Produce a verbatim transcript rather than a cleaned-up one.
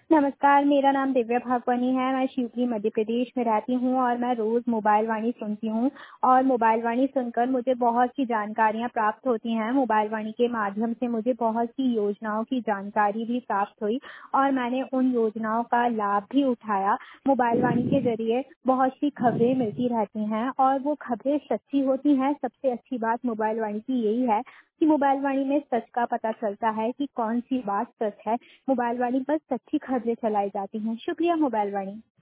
नमस्कार, मेरा नाम दिव्या भागवानी है, मैं शिवपुरी मध्य प्रदेश में रहती हूँ और मैं रोज़ मोबाइल वाणी सुनती हूँ और मोबाइल वाणी सुनकर मुझे बहुत सी जानकारियाँ प्राप्त होती हैं। मोबाइल वाणी के माध्यम से मुझे बहुत सी योजनाओं की जानकारी भी प्राप्त हुई और मैंने उन योजनाओं का लाभ भी उठाया। मोबाइल वाणी के ज़रिए बहुत सी खबरें मिलती रहती हैं और वो खबरें सच्ची होती हैं। सबसे अच्छी बात मोबाइल वाणी की यही है कि मोबाइल वाणी में सच का पता चलता है कि कौन-सी बात सच है। मोबाइल वाणी पर सच्ची खबरें चलाई जाती हैं। शुक्रिया मोबाइल वाणी।